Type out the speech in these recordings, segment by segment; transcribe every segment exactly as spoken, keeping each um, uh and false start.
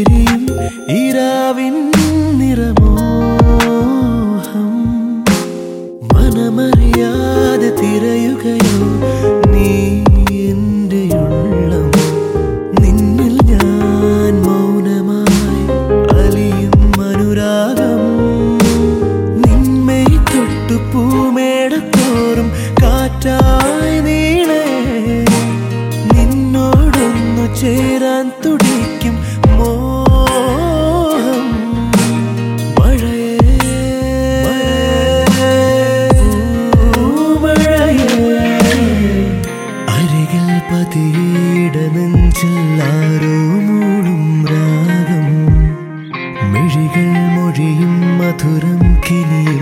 വിരിയും ഈരാവിൻ നിറമോഹം മനമറിയാതെ തിരയുകയോ നീ എൻ്റെ ഉള്ളം നിന്നിൽ ഞാൻ മൗനമായി അലിയും അനുരാഗം നിന്മേ തൊട്ടു പൂമേടത്തോറും കാറ്റായി നീളേ നിന്നോടൊന്നു ചേരാൻ തുടിക്കും മോഹം മഴയേ അരികിൽ പതിയിട നെഞ്ചിൽ ആരോ മൂളും രാഗം മിഴികൾ മൊഴിയും മധുരം കിനിയും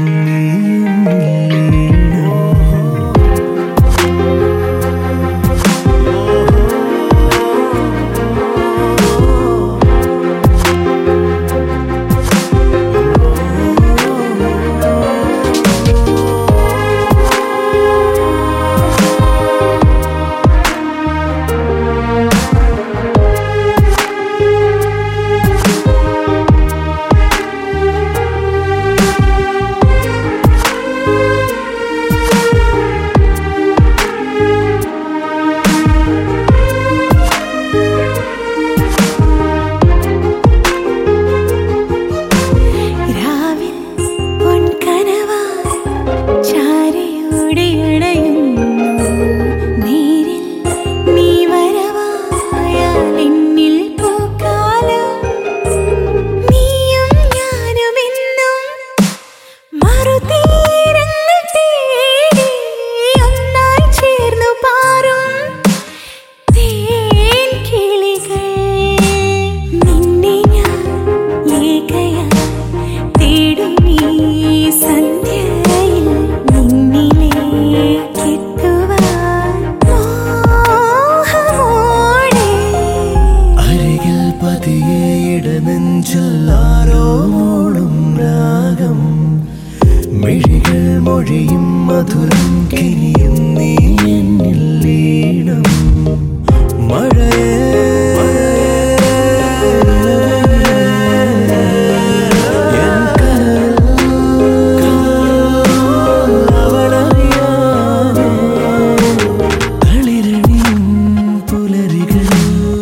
നെഞ്ചിലാരോ മൂളും രാഗം മിഴികൾ മൊഴിയും മധുരം കിനിയും നീ എന്നിൽ ലീനം മഴയേ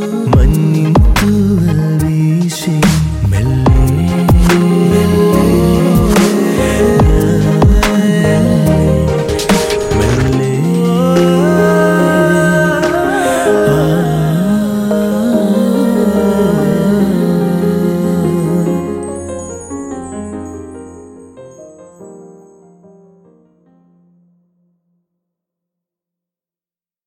മെല്ലെ